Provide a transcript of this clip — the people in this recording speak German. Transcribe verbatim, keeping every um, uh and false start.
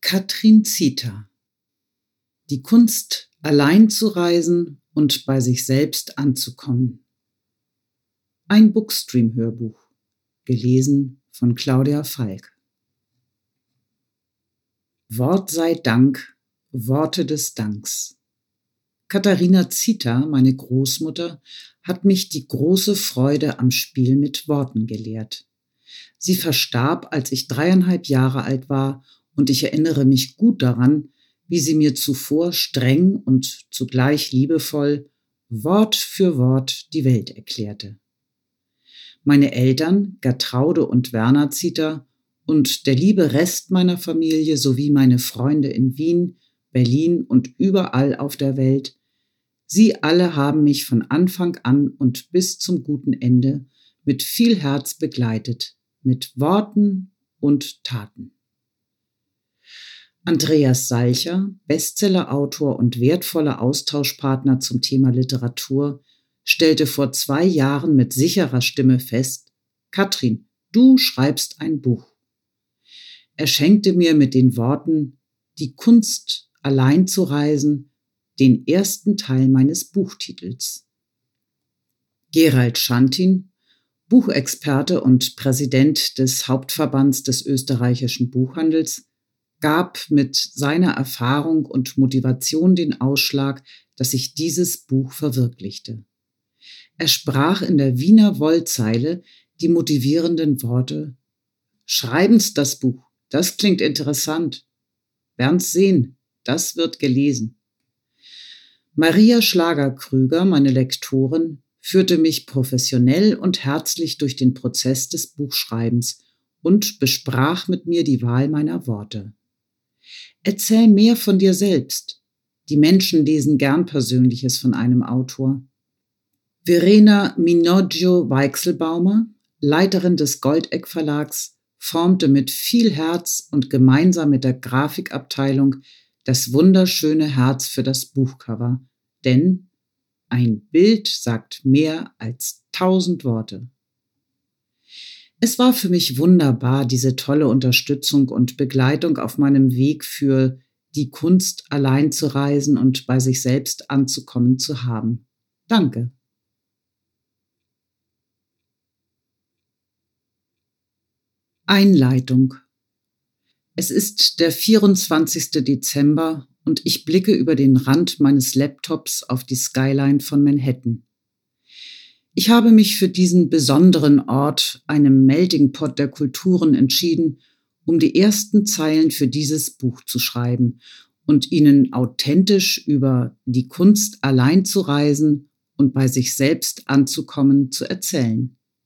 Katrin Zita. Die Kunst, allein zu reisen und bei sich selbst anzukommen. Ein Bookstream-Hörbuch, gelesen von Claudia Falk. Wort sei Dank, Worte des Danks. Katharina Zita, meine Großmutter, hat mich die große Freude am Spiel mit Worten gelehrt. Sie verstarb, als ich dreieinhalb Jahre alt war, und ich erinnere mich gut daran, wie sie mir zuvor streng und zugleich liebevoll Wort für Wort die Welt erklärte. Meine Eltern, Gertraude und Werner Zita, und der liebe Rest meiner Familie sowie meine Freunde in Wien, Berlin und überall auf der Welt, sie alle haben mich von Anfang an und bis zum guten Ende mit viel Herz begleitet, mit Worten und Taten. Andreas Salcher, Bestsellerautor und wertvoller Austauschpartner zum Thema Literatur, stellte vor zwei Jahren mit sicherer Stimme fest: Katrin, du schreibst ein Buch. Er schenkte mir mit den Worten Die Kunst, allein zu reisen den ersten Teil meines Buchtitels. Gerald Schantin, Buchexperte und Präsident des Hauptverbands des österreichischen Buchhandels, gab mit seiner Erfahrung und Motivation den Ausschlag, dass sich dieses Buch verwirklichte. Er sprach in der Wiener Wollzeile die motivierenden Worte: Schreiben's das Buch, das klingt interessant. Wern's sehen, das wird gelesen. Maria Schlager-Krüger, meine Lektorin, führte mich professionell und herzlich durch den Prozess des Buchschreibens und besprach mit mir die Wahl meiner Worte. Erzähl mehr von dir selbst. Die Menschen lesen gern Persönliches von einem Autor. Verena Minoggio-Weichselbaumer, Leiterin des Goldeck Verlags, formte mit viel Herz und gemeinsam mit der Grafikabteilung das wunderschöne Herz für das Buchcover. Denn ein Bild sagt mehr als tausend Worte. Es war für mich wunderbar, diese tolle Unterstützung und Begleitung auf meinem Weg für die Kunst, allein zu reisen und bei sich selbst anzukommen zu haben. Danke. Einleitung. Es ist der vierundzwanzigster Dezember und ich blicke über den Rand meines Laptops auf die Skyline von Manhattan. Ich habe mich für diesen besonderen Ort, einem Melting Pot der Kulturen, entschieden, um die ersten Zeilen für dieses Buch zu schreiben und Ihnen authentisch über die Kunst, allein zu reisen und bei sich selbst anzukommen, zu erzählen.